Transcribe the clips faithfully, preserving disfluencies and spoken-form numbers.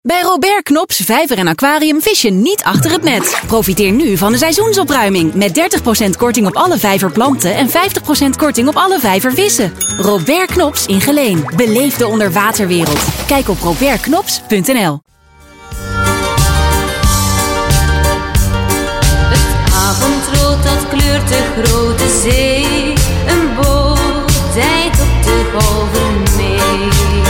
Bij Robert Knops Vijver en Aquarium vis je niet achter het net. Profiteer nu van de seizoensopruiming met dertig procent korting op alle Vijver planten en vijftig procent korting op alle Vijver vissen. Robert Knops in Geleen. Beleef de onderwaterwereld. Kijk op robert knops punt n l. Het avondrood dat kleurt de grote zee. Een boot rijdt op de golven mee.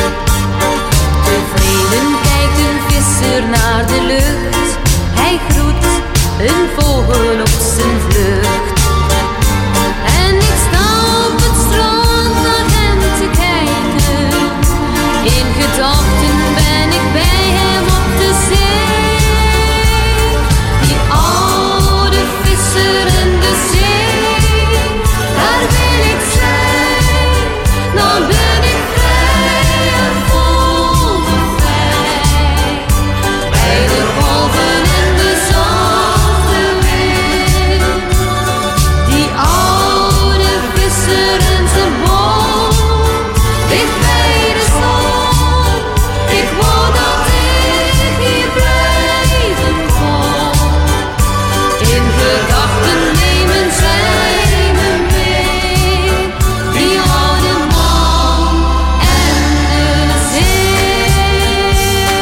Tevreden kijkt een visser naar de lucht. Hij groet een vogel op zijn vlucht. En ik sta op het strand naar hem te kijken. In gedachten ben ik bij hem op de zee. Die oude visser in de zee. Daar wil ik zijn. Dan ben ik vrij en vol bevrijd. Bij de golven en de zachte wind. Die oude visser en zijn boot. Dicht bij de zon. Ik wou dat ik hier blijven kon. In gedachten nemen zij me mee. Die oude man en de zee.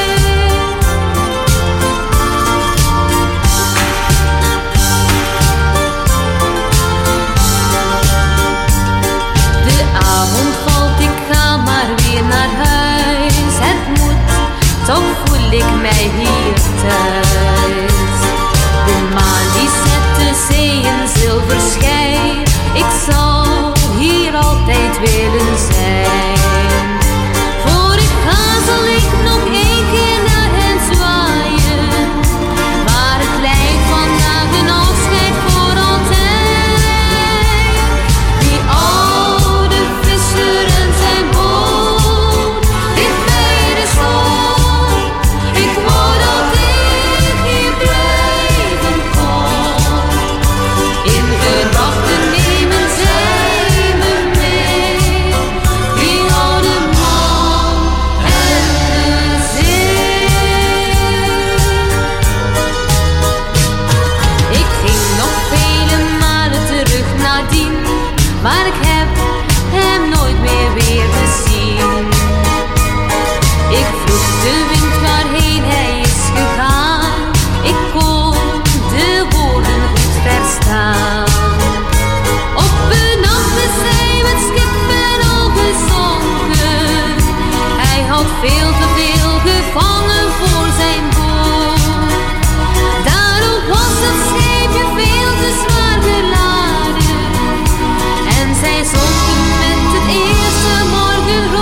De avond valt, ik ga maar weer naar huis. Het moet, toch voel ik mij hier thuis. De maan die zet de zee in zilver schijn. Ik zal hier altijd willen zijn. Voor ik ga zal ik nog één keer naar hen zwaaien. Maar het lijkt vandaag een afscheid voor altijd. Die oude visser en zijn boot. Dicht bij de zon. Ik wou dat ik hier blijven kon. In gedachten nemen zij me mee. Die oude man en de zee. Ik ging nog vele malen terug nadien, maar ik heb hem nooit meer weer gezien. Ik vroeg de wind waarheen hij is gegaan. Ik kon de woorden goed verstaan. Op een nacht is hij met schip en al gezonken. Hij had veel te veel gevangen voor zijn boot. Daarom was het scheepje veel te zwaar geladen. En zij zonken met het eerste morgenrood.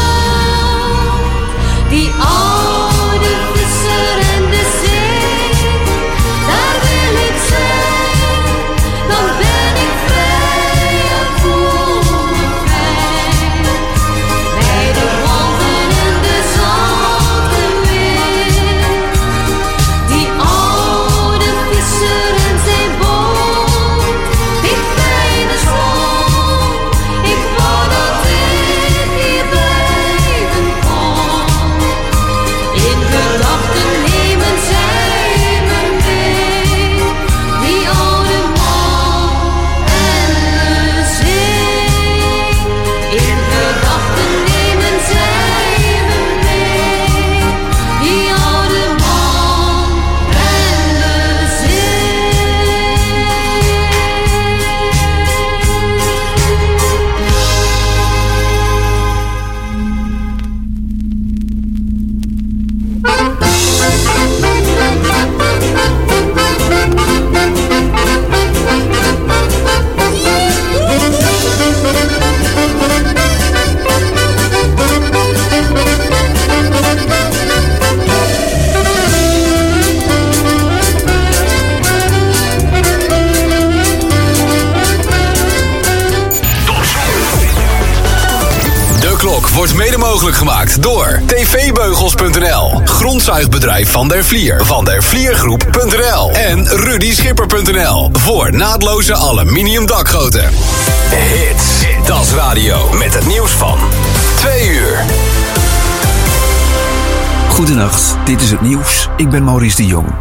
Die oude visser en de zee. Daar wil ik zijn. Dan ben ik vrij en voel me vrij. Bij de golven en de zachte wind. Die oude visser en zijn boot. Dicht bij de zon. Ik wou dat ik hier blijven kon. In gedachten nemen zij me mee. Die oude man en de zee. In gedachten nemen zij me mee. Die oude man en de zee. De Klok wordt mede mogelijk gemaakt door t v beugels punt n l, grondzuigbedrijf Van der Vlier, van der vliergroep punt n l en rudy schipper punt n l voor naadloze aluminium dakgoten. Hits, Das Radio met het nieuws van twee uur. Goedenacht, dit is het nieuws. Ik ben Maurice de Jong.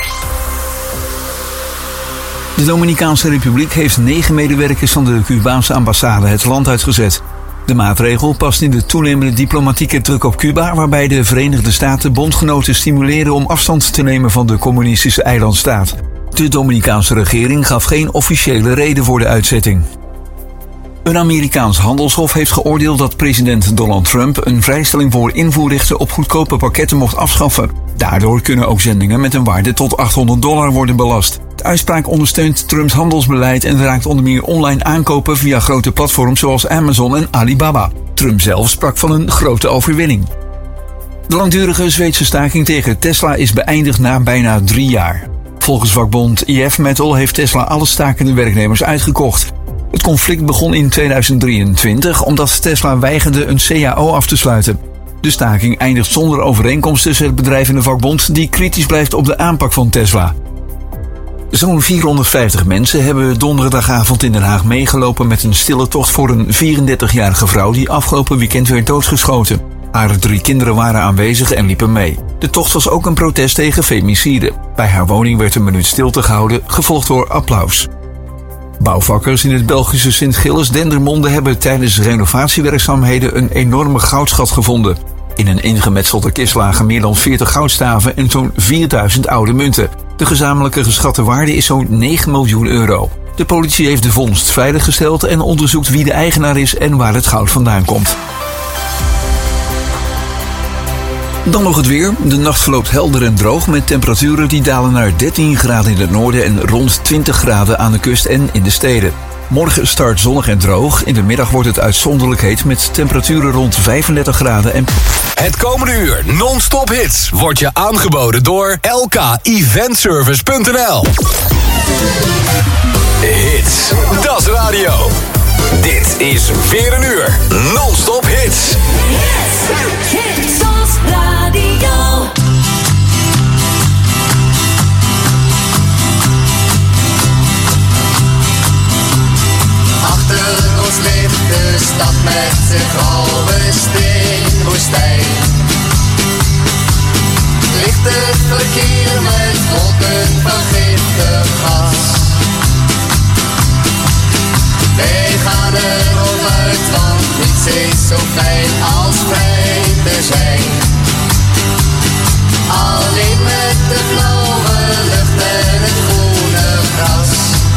De Dominicaanse Republiek heeft negen medewerkers van de Cubaanse ambassade het land uitgezet. De maatregel past in de toenemende diplomatieke druk op Cuba, waarbij de Verenigde Staten bondgenoten stimuleren om afstand te nemen van de communistische eilandstaat. De Dominicaanse regering gaf geen officiële reden voor de uitzetting. Een Amerikaans handelshof heeft geoordeeld dat president Donald Trump een vrijstelling voor invoerrechten op goedkope pakketten mocht afschaffen. Daardoor kunnen ook zendingen met een waarde tot achthonderd dollar worden belast. De uitspraak ondersteunt Trumps handelsbeleid en raakt onder meer online aankopen via grote platforms zoals Amazon en Alibaba. Trump zelf sprak van een grote overwinning. De langdurige Zweedse staking tegen Tesla is beëindigd na bijna drie jaar. Volgens vakbond I F Metal heeft Tesla alle stakende werknemers uitgekocht. Het conflict begon in tweeduizend drieëntwintig omdat Tesla weigerde een C A O af te sluiten. De staking eindigt zonder overeenkomst tussen het bedrijf en de vakbond die kritisch blijft op de aanpak van Tesla. Zo'n vierhonderdvijftig mensen hebben donderdagavond in Den Haag meegelopen met een stille tocht voor een vierendertigjarige vrouw die afgelopen weekend werd doodgeschoten. Haar drie kinderen waren aanwezig en liepen mee. De tocht was ook een protest tegen femicide. Bij haar woning werd een minuut stilte gehouden, gevolgd door applaus. Bouwvakkers in het Belgische Sint-Gilles-Dendermonde hebben tijdens renovatiewerkzaamheden een enorme goudschat gevonden. In een ingemetselde kist lagen meer dan veertig goudstaven en zo'n vierduizend oude munten. De gezamenlijke geschatte waarde is zo'n negen miljoen euro. De politie heeft de vondst veiliggesteld en onderzoekt wie de eigenaar is en waar het goud vandaan komt. Dan nog het weer. De nacht verloopt helder en droog met temperaturen die dalen naar dertien graden in het noorden en rond twintig graden aan de kust en in de steden. Morgen start zonnig en droog. In de middag wordt het uitzonderlijk heet met temperaturen rond vijfendertig graden. En... Het komende uur non-stop hits wordt je aangeboden door L K event service punt n l. Hits, dat is radio. Dit is weer een uur non-stop hits. Hits, hits als radio. Achter ons ligt de stad met zijn grauwe steenwoestijn. Ligt het verkeer met wolken van giftig gas. Wij gaan er ronduit, want niets is zo fijn als vrij te zijn. Alleen met de blauwe lucht en het groene gras.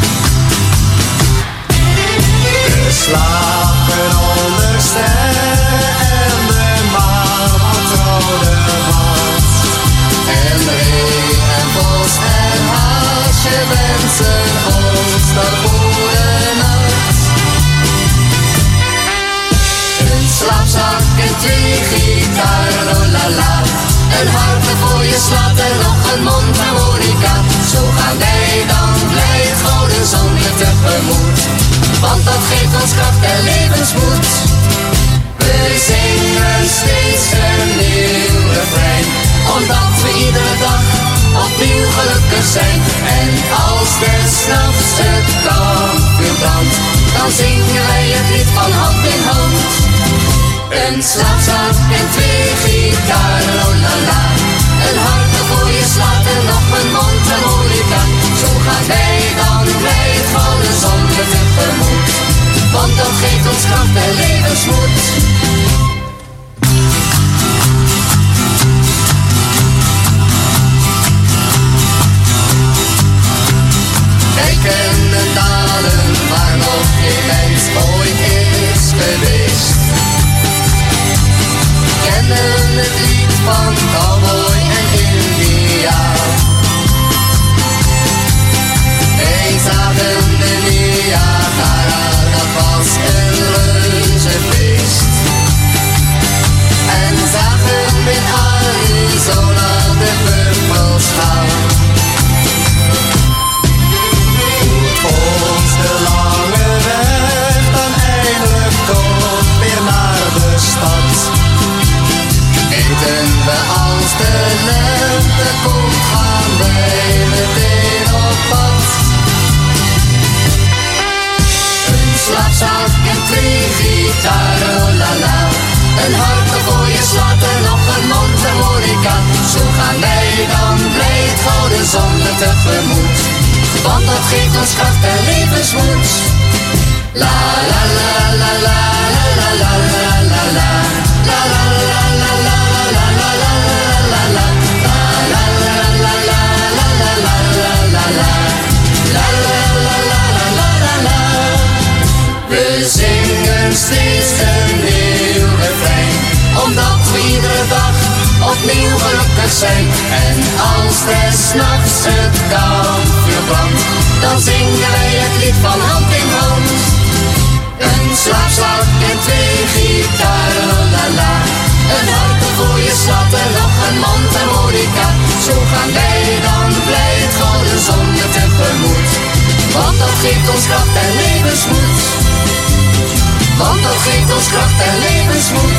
We slapen onder sterren en de maan rode wand. En ree en bos en haasje wensen ons naar goede nacht. Een slaapzak en twee gitaren, oh la la. Een hart voor je slaat en nog een mondharmonica. Zo gaan wij dan blij het gouden zonlicht tegemoet. Want dat geeft ons kracht en levensmoed. We zingen steeds een nieuw refrein, omdat we iedere dag opnieuw gelukkig zijn. En als des nachts het kampvuur brandt, dan zingen wij het lied van hand in hand. Een slaapzak en twee gitaren, oh la la. Een hart voor je slaat en nog een mondharmonica. Zo gaan wij dan blij het gouden zonlicht tegemoet. Want dat geeft ons kracht en levensmoed. Kijken en dalen waar nog geen mens ooit is geweest. Kennen het lied van cowboy en indiaan. Wij zagen de Niagara, dat was een reuzenfeest. En zagen in Arizona de buffels gaan. Voert ons de lange weg dan eindelijk toch weer naar de stad. Weten we als de lente komt, gaan wij meteen op pad. Een slaapzak en twee gitaren, oh la la. Een hart voor je slaat en nog een mondharmonica. gouden zonden tegemoet. Want dat geeft ons kracht en levensmoed. La la la la la la la la la la la. La la la la la la la la la la la. La la la la la la la la la la. La la la la la la la. We zingen steeds een nieuw refrein, omdat we iedere dag opnieuw gelukkig zijn. En als des nachts het kampvuur brandt, dan zingen wij het lied van hand in hand. Een slaapzak en twee gitaren, oh la la. Een harpe voor je slat en nog een mondharmonica. Zo gaan wij dan blij het gouden zonde tegemoet. Want dat geeft ons kracht en levensmoed. Want dat geeft ons kracht en levensmoed.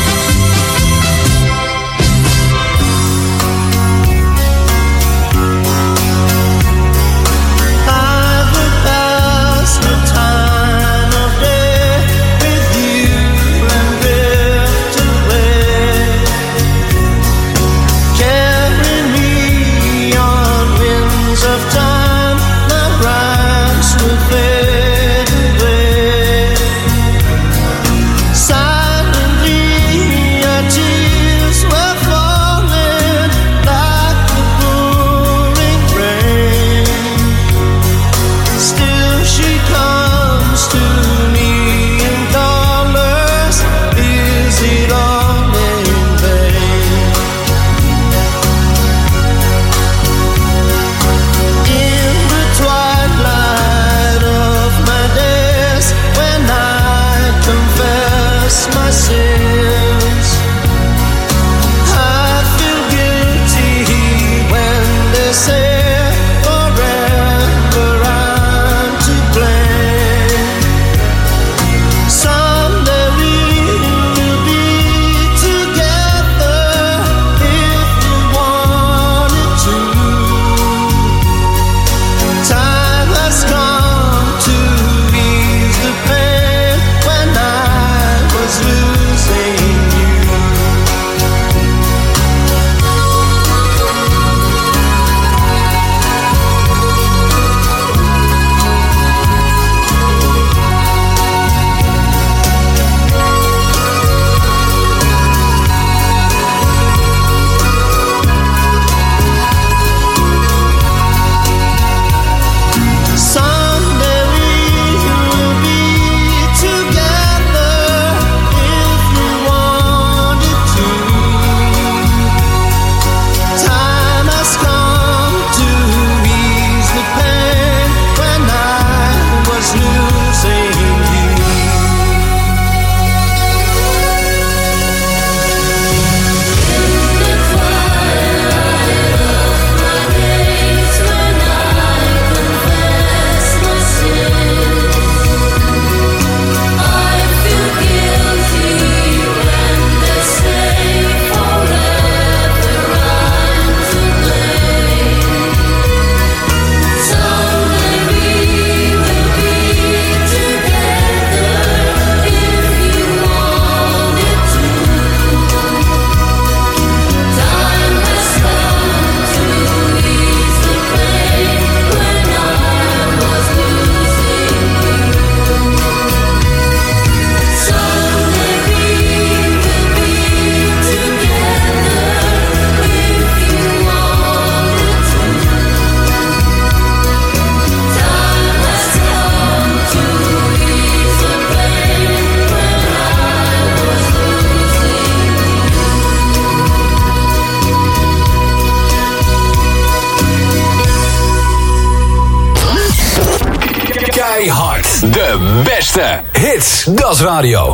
De beste hits, dat is radio.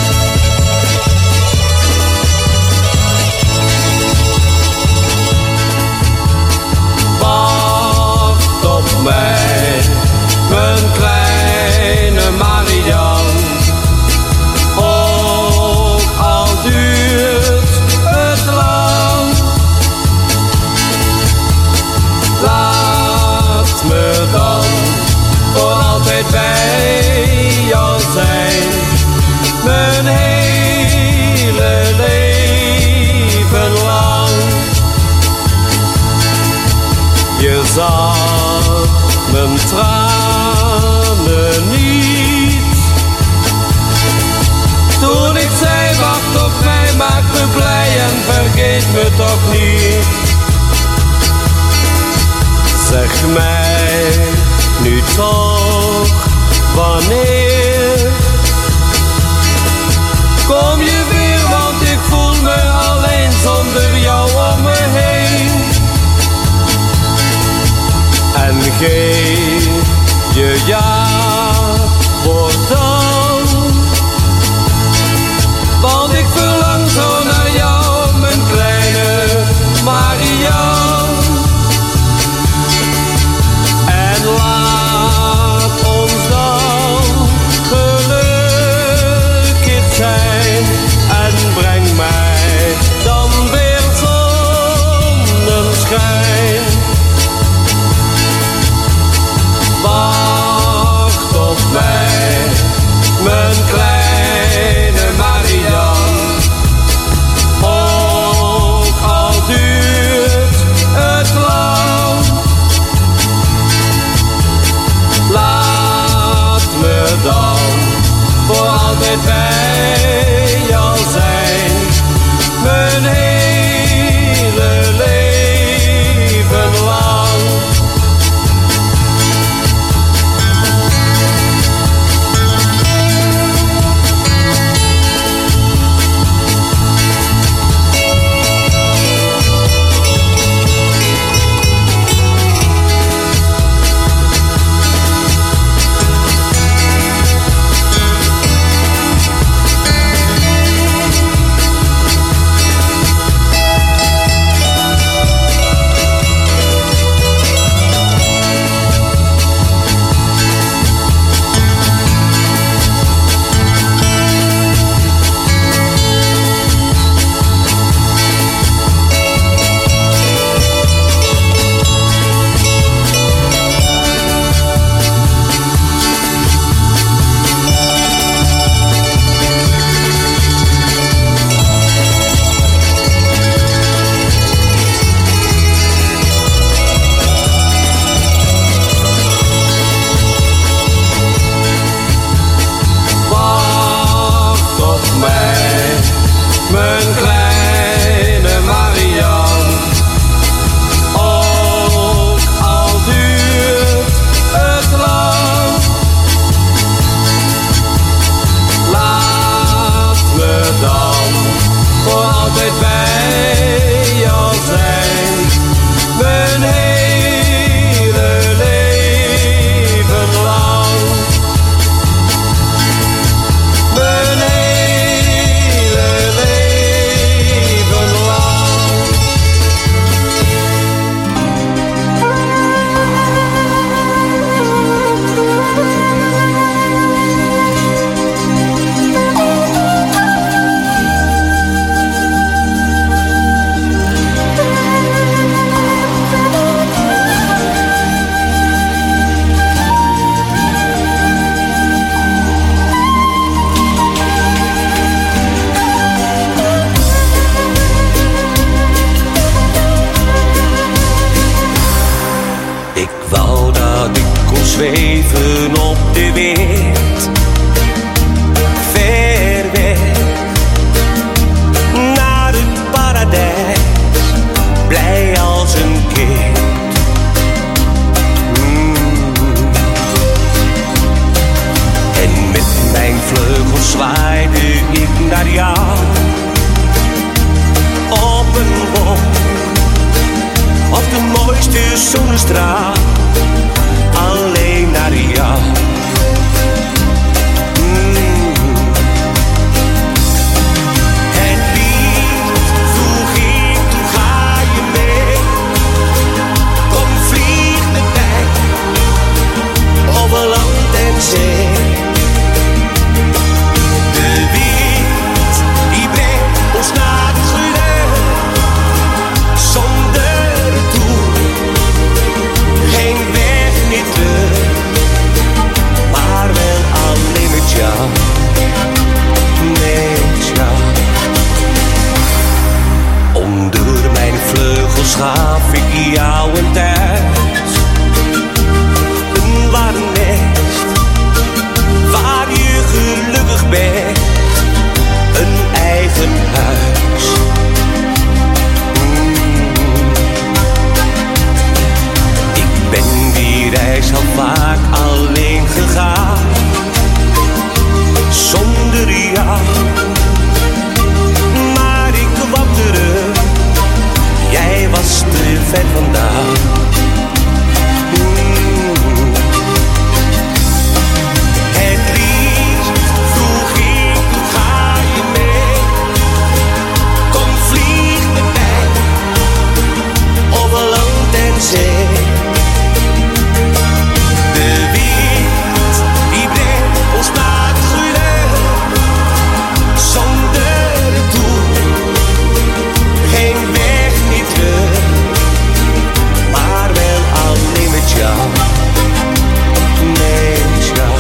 Wacht op mij, mijn kleine Marian. Ook al duurt het lang, laat me dan voor altijd bij jou zijn. Mijn Je zag mijn tranen niet. Toen ik zei wacht op mij, maak me blij en vergeet me toch niet. Zeg mij nu toch wanneer kom je weer, want ik voel me alleen zonder jou om me heen. En geef je ja voor dan, want ik verlang zo naar jou, mijn kleine Marian. En laat ons dan gelukkig zijn en breng mij dan weer zonneschijn. Wacht op mij, mijn kleine Marian. Ook al duurt het lang, laat me dan voor altijd bij jou zijn, mijn hele leven lang. Mijn kleine Marian, ook al duurt het lang, laat me dan voor altijd bij jou zijn, mijn hele leven lang. Mijn zweven op de wind, ver weg, naar het paradijs, blij als een kind. Mm. En met mijn vleugels zwaaide ik naar jou, op een boom, op de mooiste zonnestraal. Alleen naar jou. Mm. Het lied vroeg ik, toen ga je mee. Kom vlieg met mij over land en zee. De wind die brengt ons naar het geluk, zonder doel, geen weg niet terug, maar wel alleen met jou, met jou. Onder mijn vleugels gaf ik jou een thuis, is te ver vandaan. Mm. Het liefst vroeg ik, hoe ga je mee? Kom vlieg met mij over land en zee. De wind die brengt ons naar het geluk, zonder doel, geen weg niet terug, maar wel alleen met jou, met jou.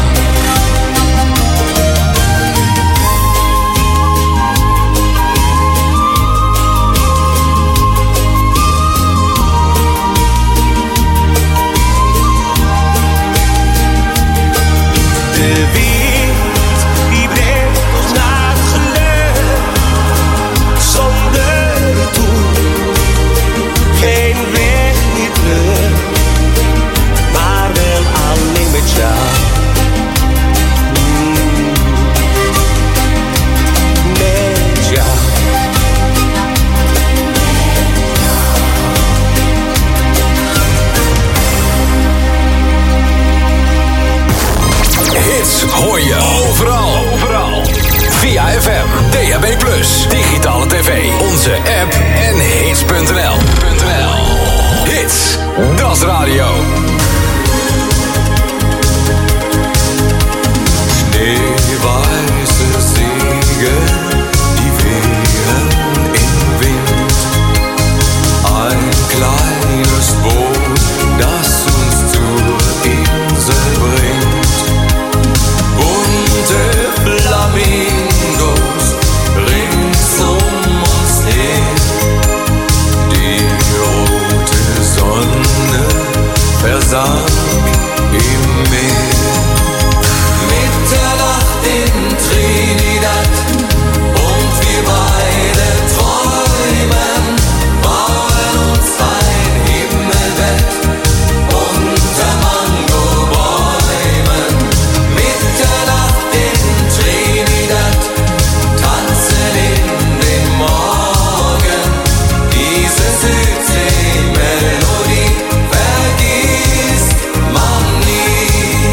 De wind die brengt ons naar het geluk, zonder doel, geen weg niet terug, maar wel alleen met jou. Mm. Met jou. Hits hoor je overal. Overal. Via F M, D A B plus, digitale tv, onze app en hits punt n l. Hits, dat is radio. Schneeweiße Segel, die wehen im Wind. Ein kleines Boot, das uns zur Insel bringt. Bunte Flamingos rings um uns her. Die rote Sonne versank im Meer. Mitternacht in Trinidad und wir beide träumen, bauen uns ein Himmelbett unter Mangobäumen. Mitternacht in Trinidad, tanzen in den Morgen, diese Südsee-Melodie vergisst man nie.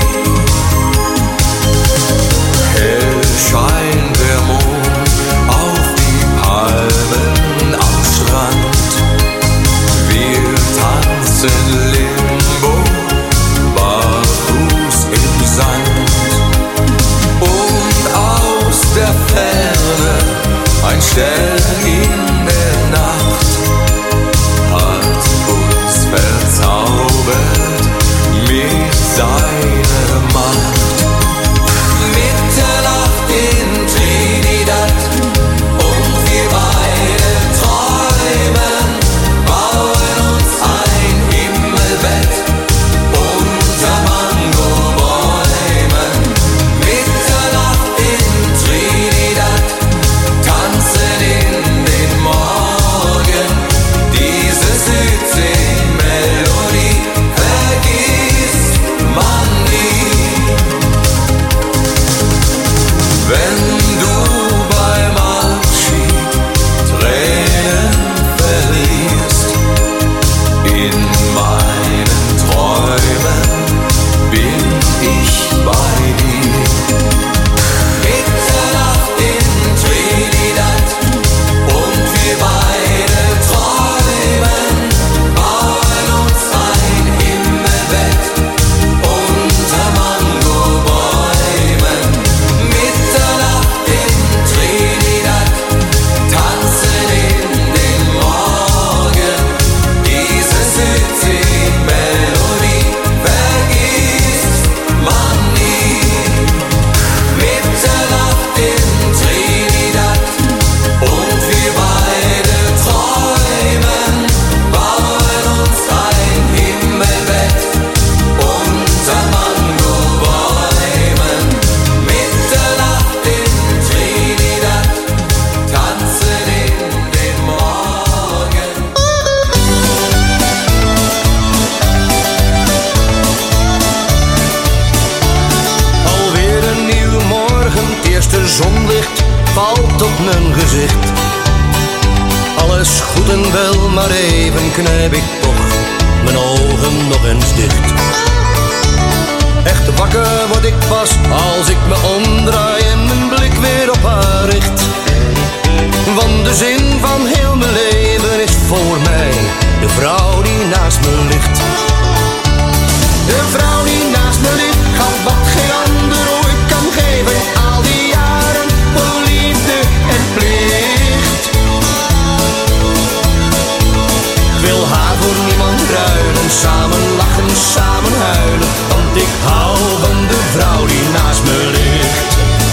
Hell scheint der Mond auf die Palmen am Strand. Wir tanzen Limbo, barfuß im Sand. Und aus der Ferne ein Stern in der Nacht hat uns verzaubert mit seiner Macht. Mitternacht in Trinidad und wir beide träumen, bauen uns ein Himmelbett unter Mangobäumen. Mitternacht in Trinidad, tanzen in den Morgen, diese Südsee-Melodie vergisst man nie. Wenn du beim Abschied Tränen verlierst, in meinen Träumen bin ich bei dir. Mitternacht in Trinidad und wir beide träumen, bauen uns ein Himmelbett unter Mangobäumen. Mitternacht in Trinidad, tanzen in den Morgen, diese Südsee-Melodie vergisst man nie. Mitternacht in Trinidad und wir beide träumen, bauen uns ein Himmelbett unter Mangobäumen. Mitternacht in Trinidad, tanzen in den Morgen. Alweer een nieuwe morgen, het eerste zonlicht valt op mijn gezicht. Alles goed en wel, maar even knijp ik toch mijn ogen nog eens dicht. Echt wakker word ik pas als ik me omdraai en mijn blik weer op haar richt. Want de zin van heel mijn leven is voor mij de vrouw die naast me ligt. De vrouw die naast me ligt gaf wat geen ander ooit kan geven. Al die jaren vol liefde en plicht. Ik wil haar voor niemand ruilen, samen lachen, samen huilen. Want ik hou van de vrouw die naast me ligt.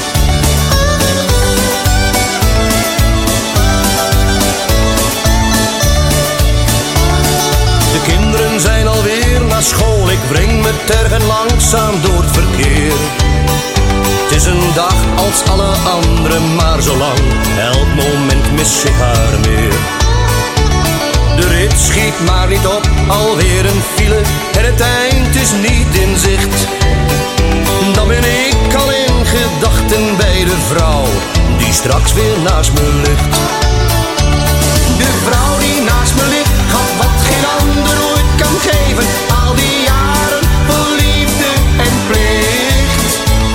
De kinderen zijn alweer naar school, ik breng me tergen langzaam door het verkeer. Het is een dag als alle andere, maar zolang, elk moment mis ik haar meer. De rit schiet maar niet op, alweer een file en het eind is niet in zicht. Dan ben ik al in gedachten bij de vrouw die straks weer naast me ligt. De vrouw die naast me ligt gaf wat geen ander ooit kan geven. Al die jaren vol liefde en plicht.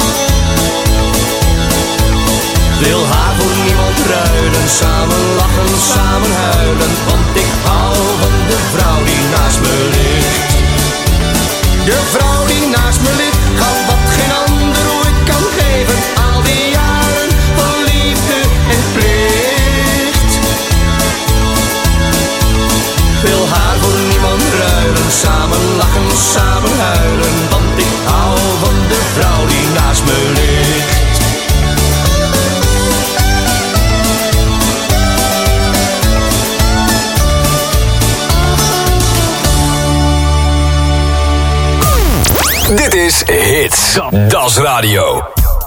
Wil haar voor niemand ruilen, samen lachen, samen huilen. Want ik hou van de vrouw die naast me ligt. De vrouw die naast me ligt gaf wat geen ander ooit kan geven. Al die jaren vol liefde en plicht. Wil haar voor niemand ruilen, samen lachen, samen huilen. Want ik hou van de vrouw die naast me ligt. Dit is Hits. Das Radio.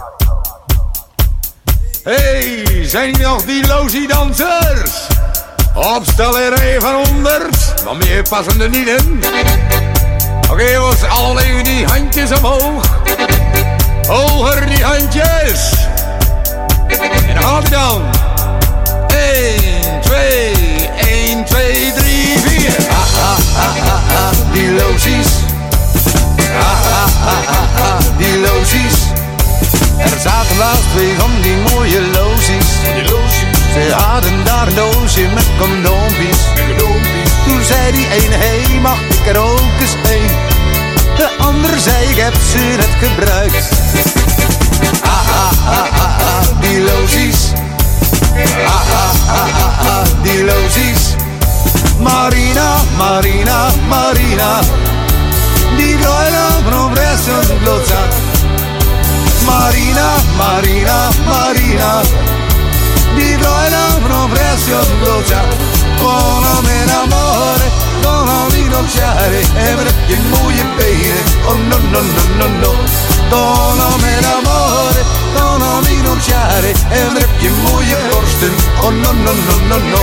Hey, zijn hier nog die logie-dansers? Opstel er even honderd, want meer passen er niet in. Oké okay, jongens, allemaal even die handjes omhoog. Hoger die handjes. En dan gaat hij dan. één, twee, één, twee, drie, vier. Ha, ha, ha, ha, ha, die logies. Ha, ha, ha, ha, ha, die logies. Er zaten laatst twee van die mooie logies. Ze hadden daar een doosje met condoompjes. Toen zei die ene, hey, mag ik er ook eens een? De ander zei, ik heb ze net gebruikt. Ha, ha, ha, ha, ha, die logies. Ha, ha, ha, ha, ha, die logies. Marina, Marina, Marina. Die broila from Bresson Glotza. Marina, Marina, Marina. Die broila from Bresson Glotza. Con me enamore, con amici en met je mooie benen. Oh no, no, no, no, no. Con me enamore, con amici en met je mooie borsten. Oh no, no, no, no, no.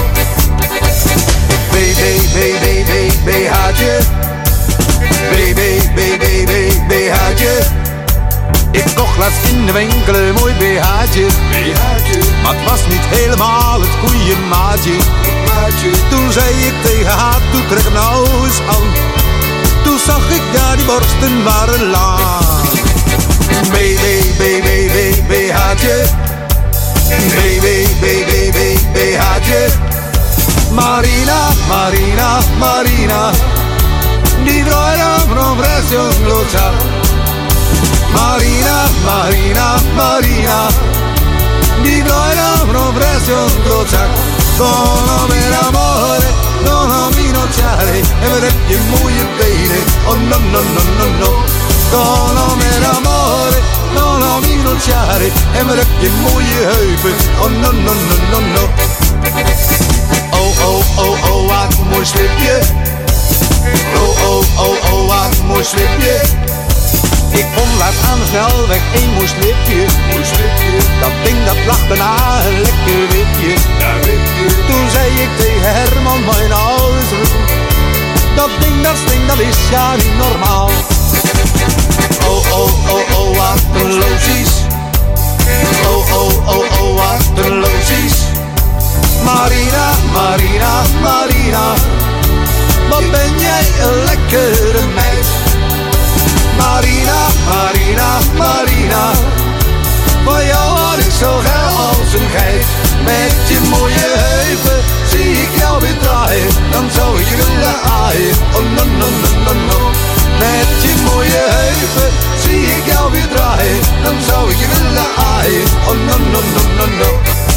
Baby, baby, baby, baby, haatje. Baby, baby, baby, BH'tje. Ik kocht laatst in de winkel een mooi BH'tje. Maar het was niet helemaal het goede maatje. Toen zei ik tegen haar, doe trek hem nou eens aan. Toen zag ik, ja, die borsten waren lang. Baby, baby, baby, BH'tje. Baby, baby, baby, BH'tje. Marina, Marina, Marina. Die broila from Bresson Glotza. Marina, Marina, Marina. Die broila from Bresson Glotza. Con me enamore, con amici en met je mooie benen. Oh no, no, no, no, no. Con me enamore, con amici en met je mooie heupen. Oh no, no, no, no, no. Oh, oh, oh, oh, wat een mooi slipje. Oh, oh, oh, oh, wat een mooi slipje. Ik vond laatst aan de snelweg één mooi slipje. Mooi slipje. Dat ding dat lag daarna een lekker wipje. Ja, wipje. Toen zei ik tegen Herman, mijn ouders roepen. Dat ding, dat sting, dat is ja niet normaal. Oh, oh, oh, oh, wat een logies. Oh, oh, oh, oh, wat een logies. Marina, Marina, Marina, wat ben jij een lekkere meid. Marina, Marina, Marina, voor jou had ik zo geil als een geit. Met je mooie heupen zie ik jou weer draaien, dan zou ik je willen aaien. Oh no, no, no, no, no. Met je mooie heupen zie ik jou weer draaien, dan zou ik je willen aaien. Oh no, no, no, no, no.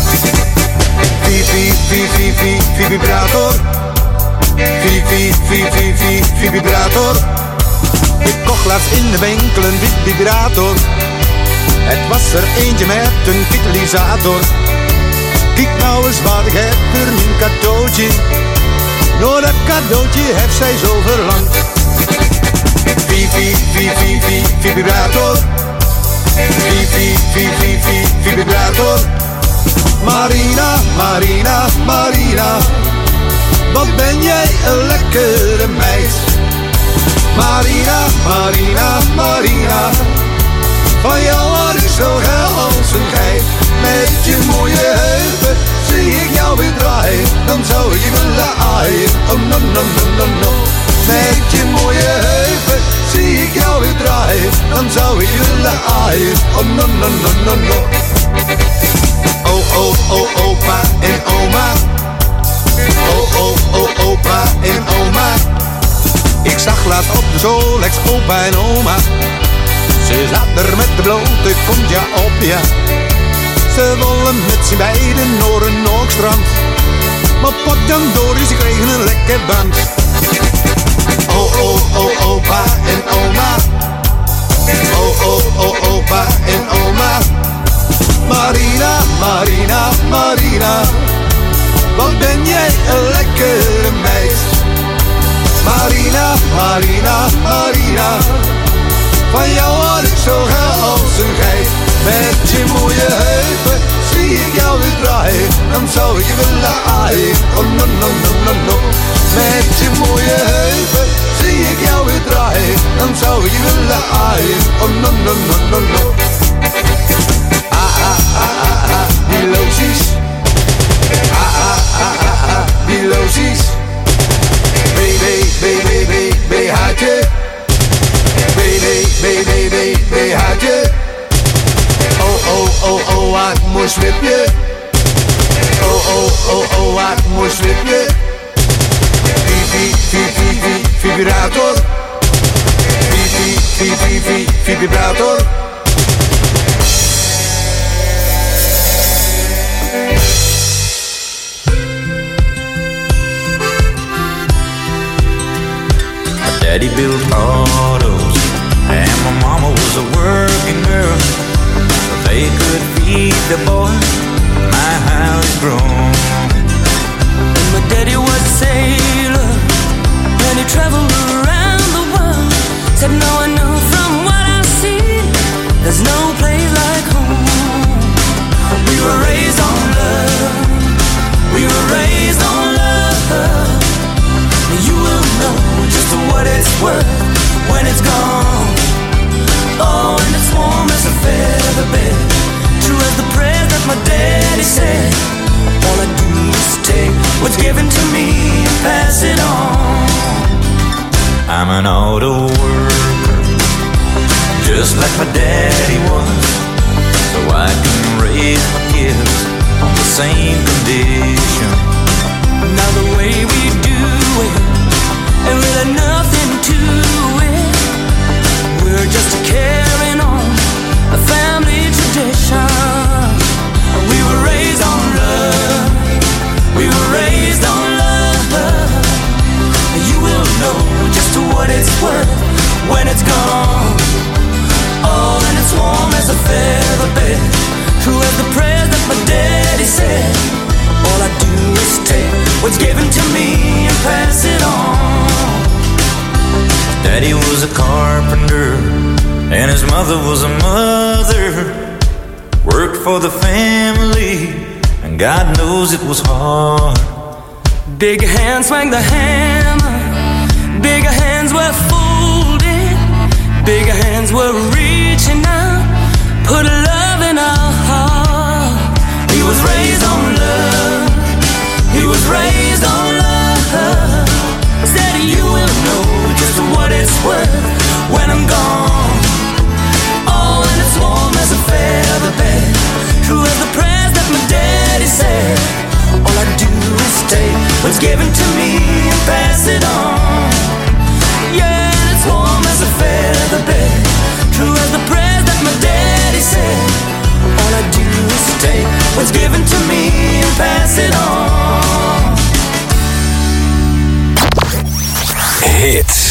Vivi, vivi, vivi, vibrator. Vivi, vivi, vivi, vibrator. Ik kocht laatst in de winkel een vibrator. Het was er eentje met een vitalisator. Kijk nou eens wat ik heb voor mijn cadeautje. Nou dat cadeautje heeft zij zo verlangd. Vivi, vivi, vivi, vibrator. Vivi, vivi, vivi, vibrator. Marina, Marina, Marina, wat ben jij een lekkere meid. Marina, Marina, Marina, van jou had ik zo geil als een geit. Met je mooie heupen zie ik jou weer draaien, dan zou ik je willen aaien. Oh no, no, no, no, no. Met je mooie heupen zie ik jou weer draaien, dan zou ik je willen aaien. Oh no, no, no, no, no. Oh, oh, oh, opa en oma. Oh, oh, oh, opa en oma. Ik zag laatst op de Solex opa en oma. Ze zat er met de blote kont ja op, ja. Ze willen met z'n beiden naar een Noordstrand. Maar potjandori, ze kregen een lekker band. Oh, oh, oh, opa en oma. Oh, oh, oh, opa en oma. Marina, Marina, Marina, wat ben jij een lekkere meid. Marina, Marina, Marina, van jou had ik zo geil als een geit. Met je mooie heupen zie ik jou weer draaien, dan zou ik je willen aaien. Oh no, no, no, no, no. Met je mooie heupen zie ik jou weer draaien, dan zou ik je willen aaien. Oh no, no, no, no, no. Ah, ah, ah, ah, ah, die loties. Ah, ah, ah, ah, ah, die loties. B, B, B, B, B, B, haatje. B, B, B, B, B, B, haatje. Oh, oh, oh, oh, wat mooi slipje. Oh, oh, oh, oh, wat mooi slipje. Vivi, vivi, vivi, vibrator. Vivi, vivi, vivi, vibrator. Daddy built autos, and my mama was a working girl, so they could feed the boy. My house grown. And my daddy was a sailor, and he traveled around the world. Said now I know from what I see, there's no place like home. We were raised on love, we were raised on love. You will know just what it's worth when it's gone. Oh, and it's warm as a feather bed, true as the prayer that my daddy said. All I do is take what's given to me and pass it on. I'm an auto worker, just like my daddy was, so I can raise my kids on the same condition. Now the way we do it, and really nothing to it, we're just carrying on a family tradition. We were raised on love, we were raised on love. You will know just what it's worth when it's gone. Oh, and it's warm as a feather bed, true as the prayer that my daddy said. All I do is take what's given to me and pass it on. Daddy was a carpenter, and his mother was a mother. Worked for the family, and God knows it was hard. Big hands swang the hammer, big hands were folded, big hands were reaching out, put love in our heart. He was raised on love, raised on love. Said you will know just what it's worth when I'm gone. Oh, and it's warm as a feather bed, true as the prayers that my daddy said. All I do is take what's given to me and pass it on. Yeah, and it's warm as a feather bed, true as the prayers that my daddy said. All I do is take what's given to me and pass it on. Hits.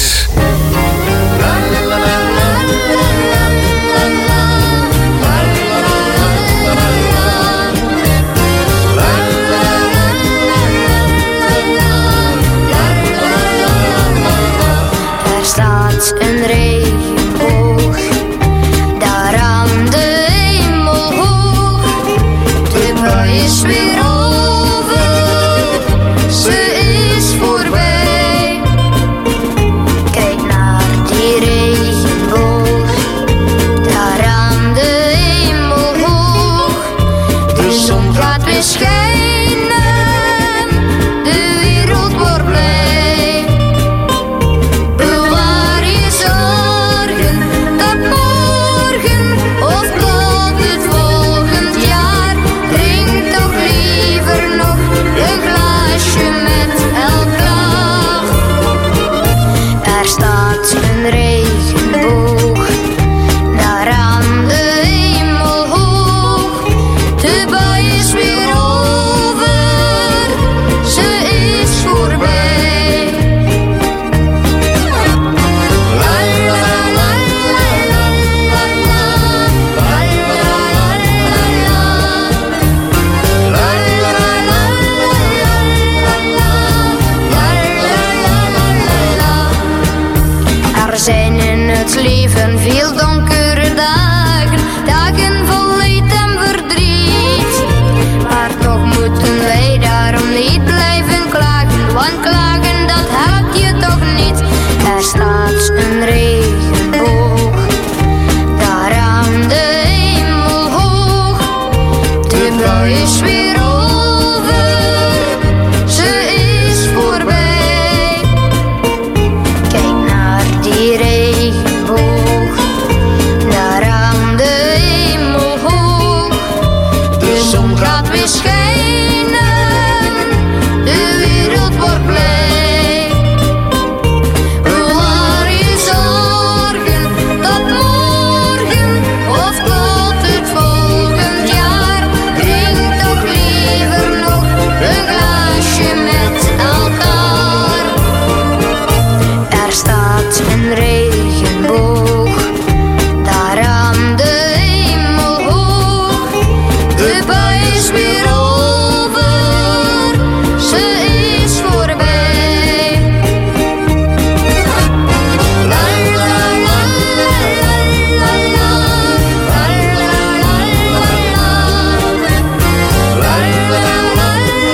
Er staat een regenboog daar aan de hemel hoog. De bui is weer over, ze is voorbij. Kijk naar die regenboog daar aan de hemel hoog. De zon gaat weer schijnen, de wereld wordt blij. Bewaar je zorgen tot morgen of tot het volgend jaar. Drink toch liever nog een glaasje met elkaar. Er staat een regenboog daar aan de hemel hoog. De bui is weer over, ze is voorbij. La la la la la la la la la. Er zijn in het leven veel donkere dagen, dagen vol leed en verdriet. Maar toch moeten wij daarom niet blijven klagen, want klagen dat helpt je toch niet. Er staat een regenboog daar aan de hemel hoog. De bui is weer over, ze is voorbij. Kijk naar die regenboog daar aan de hemel hoog. De zon gaat weer schijnen, de wereld wordt blij. Bewaar je zorgen tot morgen of tot het volgend jaar. Drink toch liever nog een glaasje met elkaar. Er staat een regenboog daar aan de hemel hoog. De bui is weer over, ze is voorbij. La la la la la la la la la la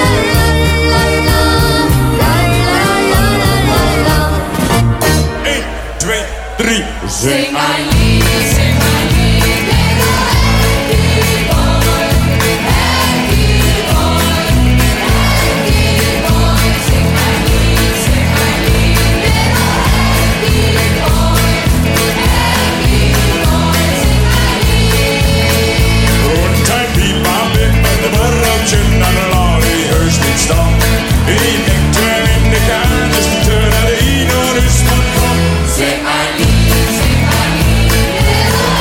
la. één, twee, drie. Zing my lied, zing my lied, little happy boy, happy boy, happy boy. Zing my lied, zing my lied, little happy boy, happy boy. Zing my lied. Een klein piepje met de barreltje naar de lolly heus niet staan. Ik denk twee in de kaart, dus de deur naar de ino is van kom. Zing my lied, zing my lied, little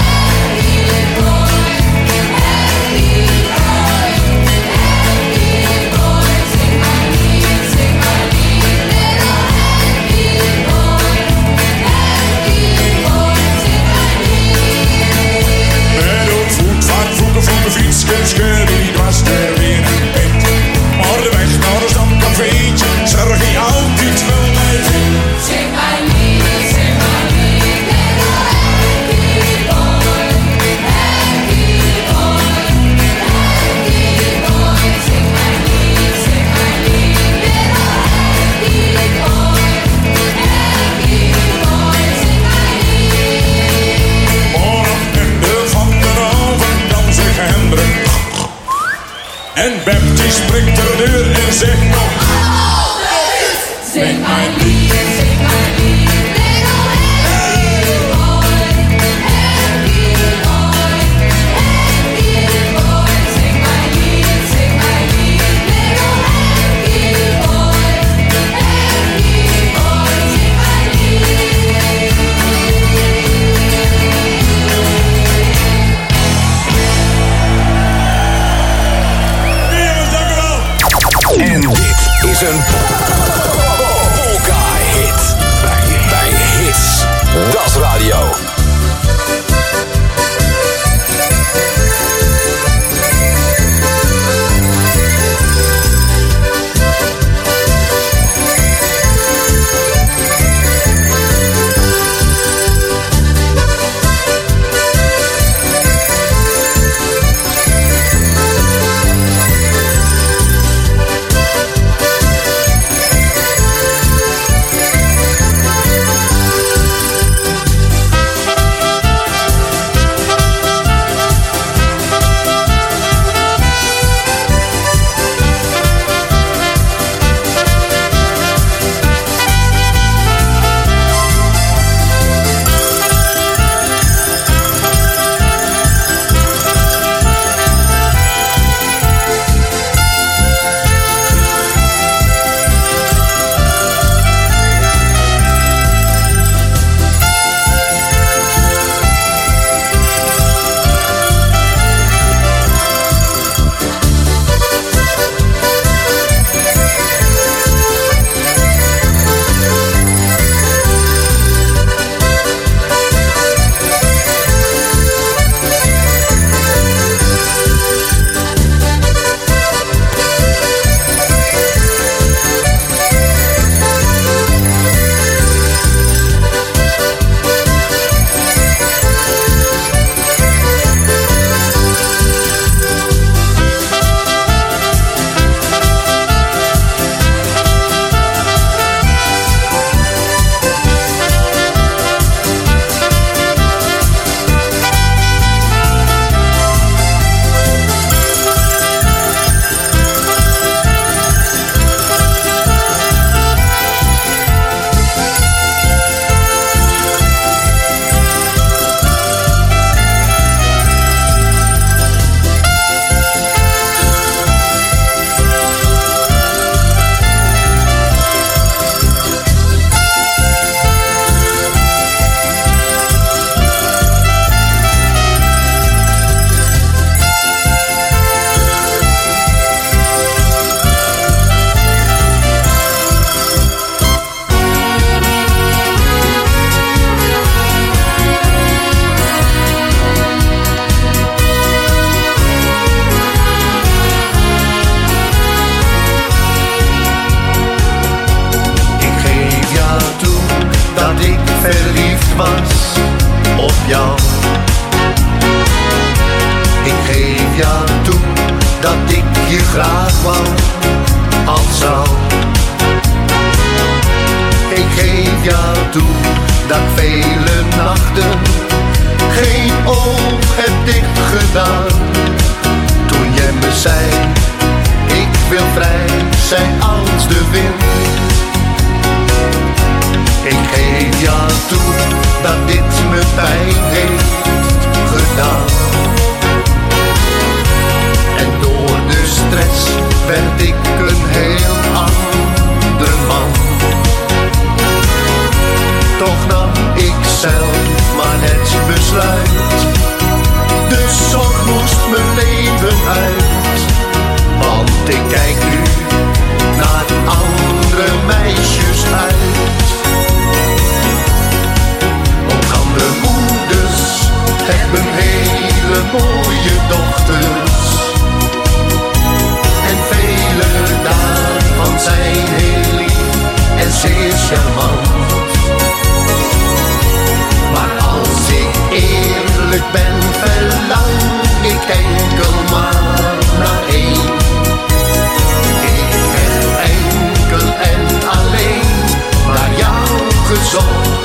toe dat vele nachten geen oog heb dicht gedaan. Toen jij me zei, ik wil vrij zijn als de wind. Ik geef jou toe dat dit me pijn heeft gedaan. En door de stress werd ik een heel andere man. Toch nam ik zelf maar het besluit. De zorg moest mijn leven uit. Want ik kijk nu naar andere meisjes uit. Ook andere moeders hebben hele mooie dochters. En vele daarvan zijn heel lief en zeer charmant. Maar als ik eerlijk ben, verlang ik enkel maar naar één. Ik heb enkel en alleen naar jou gezocht.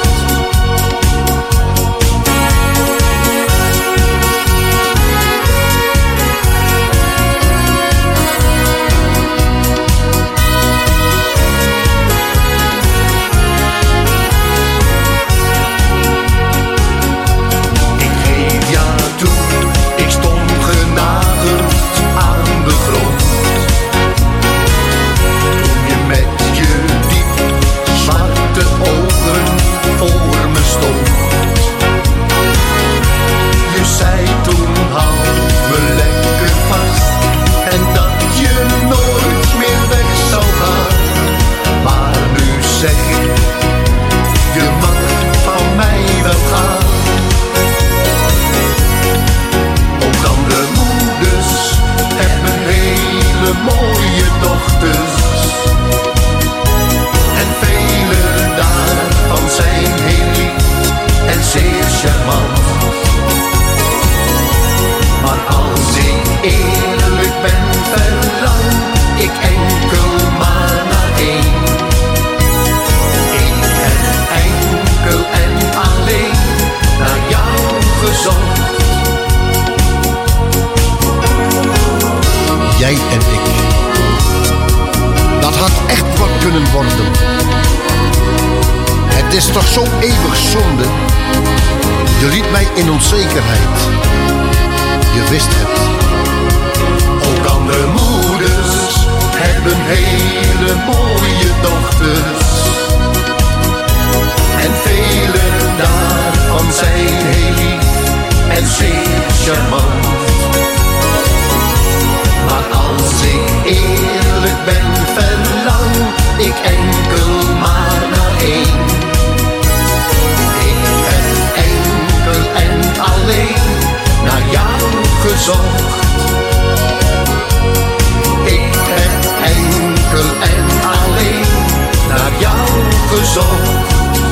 Jij en ik, dat had echt wat kunnen worden. Het is toch zo eeuwig zonde. Je liet mij in onzekerheid. Je wist het. Ook andere moeders hebben hele mooie dochters. En vele daarvan zijn heel lief en zeer charmant. Maar als ik eerlijk ben, verlang ik enkel maar naar één. Ik heb enkel en alleen naar jou gezocht. Ik heb enkel en alleen naar jou gezocht.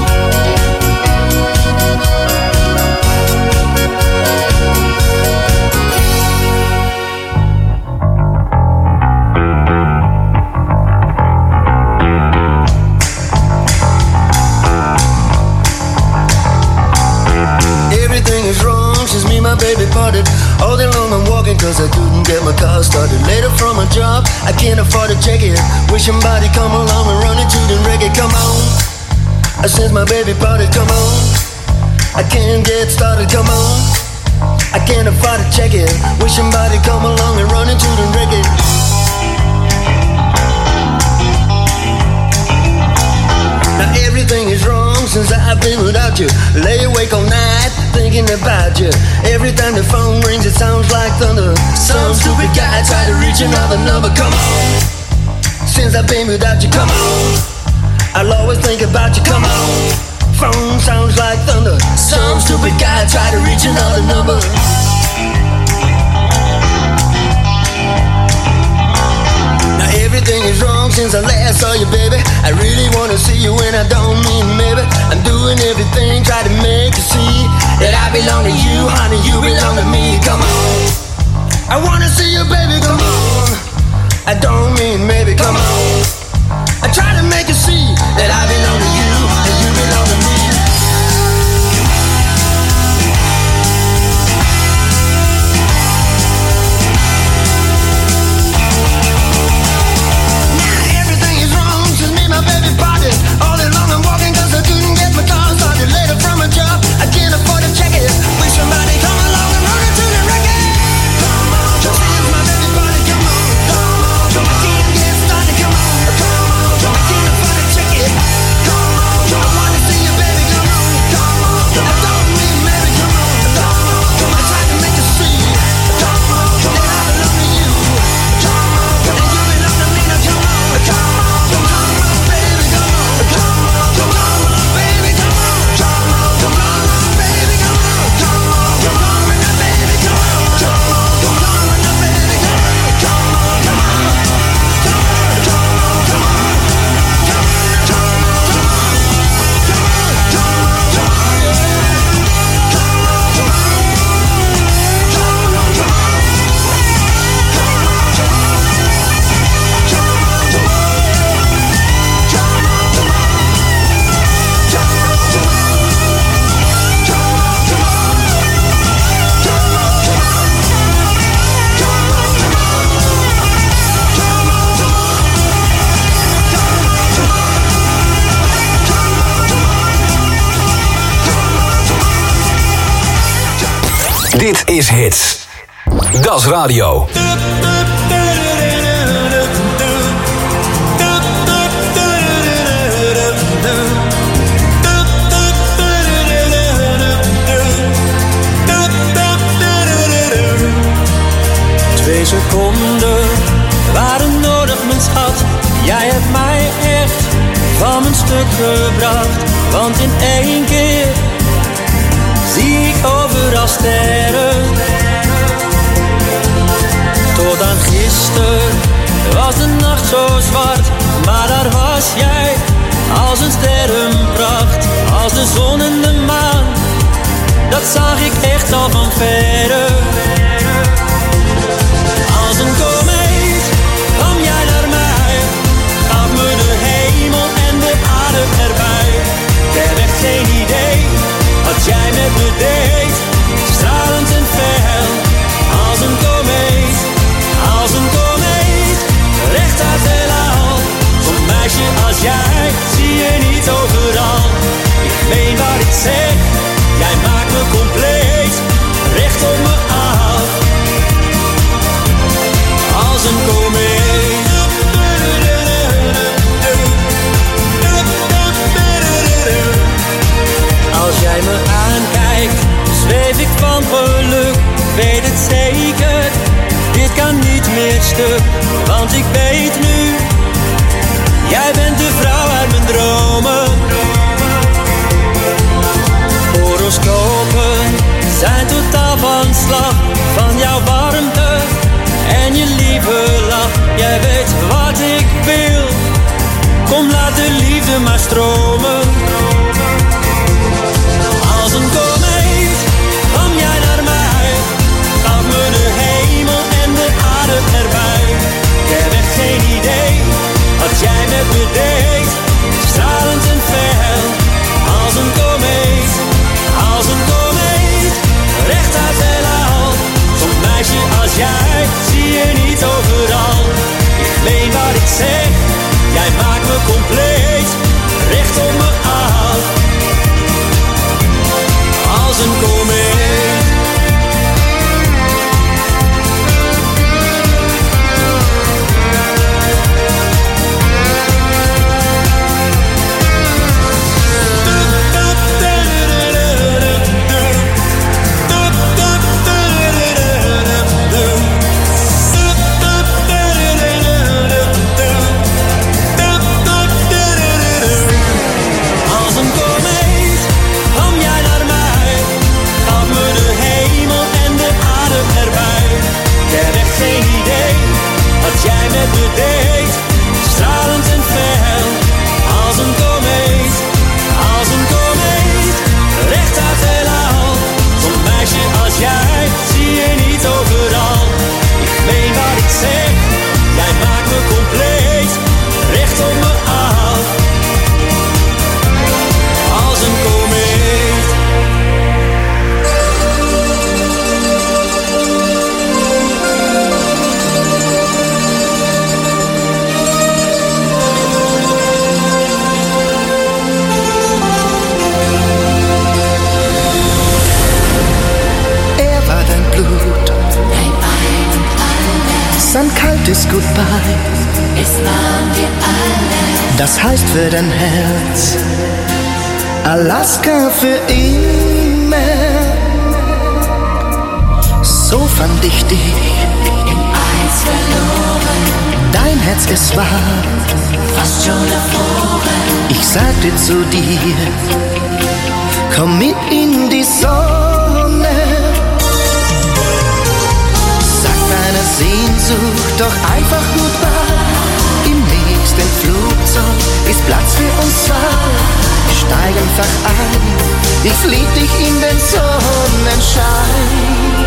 Baby parted. All day long I'm walking cause I couldn't get my car started. Later from a job, I can't afford to check it. Wish somebody come along and run into the reggae. Come on, since my baby parted, come on. I can't get started, come on. I can't afford to check it. Wish somebody come along and run into the reggae. Now everything is wrong since I've been without you. Lay awake all night thinking about you. Every time the phone rings it sounds like thunder. Some stupid guy tried to reach another number. Come on, since I've been without you, come on. I'll always think about you, come on. Phone sounds like thunder. Some stupid guy tried to reach another number. Now everything is wrong since I last saw you, baby. I really wanna see you and I don't mean maybe. I'm doing everything, try to make you see that I belong to you, honey, you belong to me. Come on, I wanna see you, baby, come on. I don't mean maybe, come on. I try to make you see that I belong to you and you belong to me. Dit is Hits. Das Radio. Twee seconden waren nodig, mijn schat. Jij hebt mij echt van mijn stuk gebracht. Want in één keer zie ik overal sterren. Tot aan gisteren was de nacht zo zwart. Maar daar was jij als een sterrenpracht. Als de zon en de maan, dat zag ik echt al van verre. Als een komeet kwam jij naar mij, gaf me de hemel en de aarde erbij. Ik heb echt geen idee wat jij met me deed, stralend en fel. Als een komeet, als een komeet, recht uit het heelal. Zo'n meisje als jij zie je niet overal. Ik meen wat ik zeg, jij maakt me compleet, recht op me af. Als een komeet. Als jij me aankijkt, zweef ik van geluk. Weet het zeker, dit kan niet meer stuk. Want ik weet nu, jij bent de vrouw uit mijn dromen. Horoscopen zijn totaal van slag. Van jouw warmte en je lieve lach. Jij weet wat ik wil, kom laat de liefde maar stromen. Als een komeet kwam jij naar mij, gaf me de hemel en de aarde erbij. Ik heb echt geen idee wat jij met me deed, stralend en fel. Als een komeet, als een komeet, recht uit het heelal. Zo'n meisje als jij zie je niet overal. Ik meen wat ik zeg, jij maakt me compleet, recht op me af. Als een komeet. Jij met me deed, stralend en fel. Als een komeet, als een komeet, recht uit het heelal. Zo'n meisje als jij zie je niet overal. Ik meen wat ik zeg, jij maakt me compleet, recht op me af. Als een komeet. Ein kaltes Goodbye. Es waren wir alle. Das heißt für dein Herz Alaska für immer. So fand ich dich im Eis verloren. Dein Herz, es war fast schon erfroren. Ich sagte zu dir, komm mit in die Sonne. Deine Sehnsucht doch einfach goodbye. Im nächsten Flugzeug ist Platz für uns zwei. Steig einfach ein, ich flieg dich in den Sonnenschein.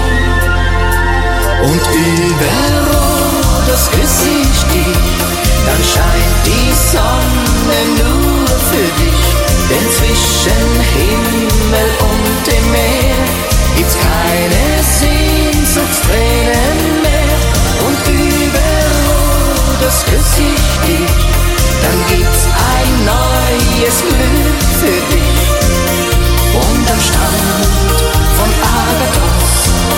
Und über Rhodos küss ich dich, dann scheint die Sonne nur für dich. Denn zwischen Himmel und dem Meer gibt's keine Sehnsuchtstränen mehr. Und über Rhodos küss ich dich, dann gibt's ein neues Glück für dich. Und am Strand von Agathos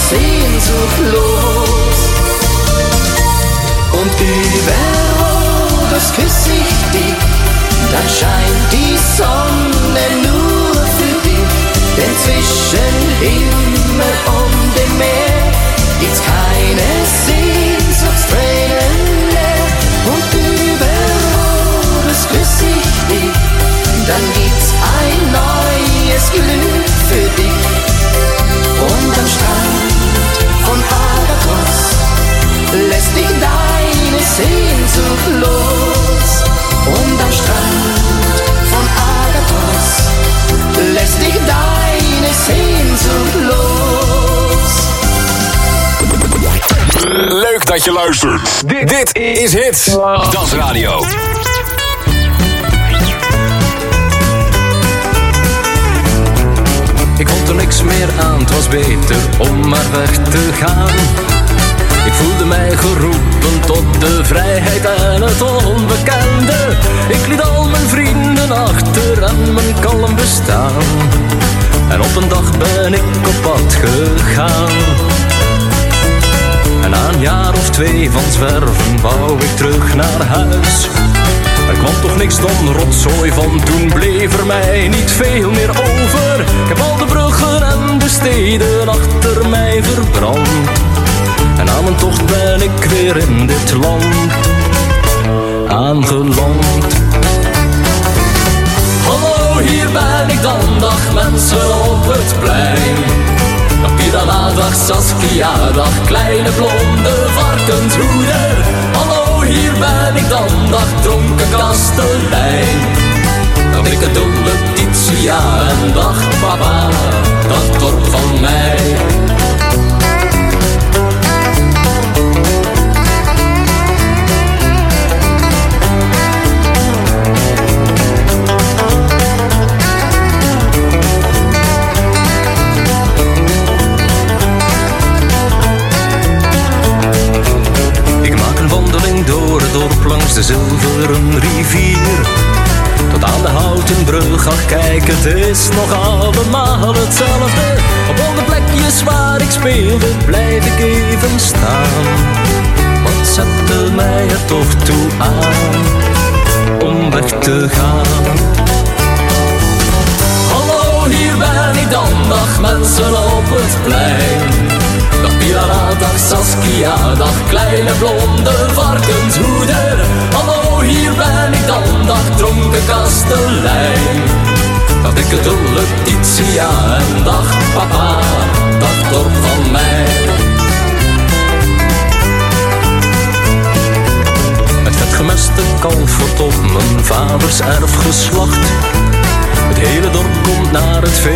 Sehnsucht los. Und überall, das küss ich dich, dann scheint die Sonne nur für dich. Denn zwischen Himmel und dem Meer gibt's keine Sehnsuchtstränen mehr. Und überall, das küss ich dich, dann gibt's ein neues Glück für dich. Und am Strand von Agathos lässt dich deine Sehnsucht los. Und am Strand von Agathos lässt dich deine Sehnsucht los. Leuk dat je luistert. Dit, dit is Hits. Das Radio. Ik vond er niks meer aan, het was beter om maar weg te gaan. Ik voelde mij geroepen tot de vrijheid en het onbekende. Ik liet al mijn vrienden achter en mijn kalm bestaan. En op een dag ben ik op pad gegaan. En na een jaar of twee van zwerven wou ik terug naar huis. Er kwam toch niks dan rotzooi van, toen bleef er mij niet veel meer over. Ik heb al de bruggen en de steden achter mij verbrand. En aan mijn tocht ben ik weer in dit land aangeland. Hallo, hier ben ik dan, dag mensen op het plein. Dag Piranha, dag Saskia, dag kleine blonde varkenshoeder. Hallo, hier ben ik dan, dag dronken kastelein. Dag dikke domme Letitia en dag papa, dat dorp van mij. Door het dorp langs de zilveren rivier, tot aan de houten brug. Ach kijk, het is nog allemaal hetzelfde. Op al de plekjes waar ik speelde blijf ik even staan. Wat zette mij er toch toe aan om weg te gaan? Hallo, hier ben ik dan, dag mensen op het plein. Dag Piranha, dag Saskia, dag kleine blonde varkenshoeder. Hallo, hier ben ik dan, dag dronken kastelein. Dag dikke dolle Letitia en dag papa, dat dorp van mij. Het vetgemeste kalf wordt op mijn vaders erf geslacht. Het hele dorp komt naar het feest.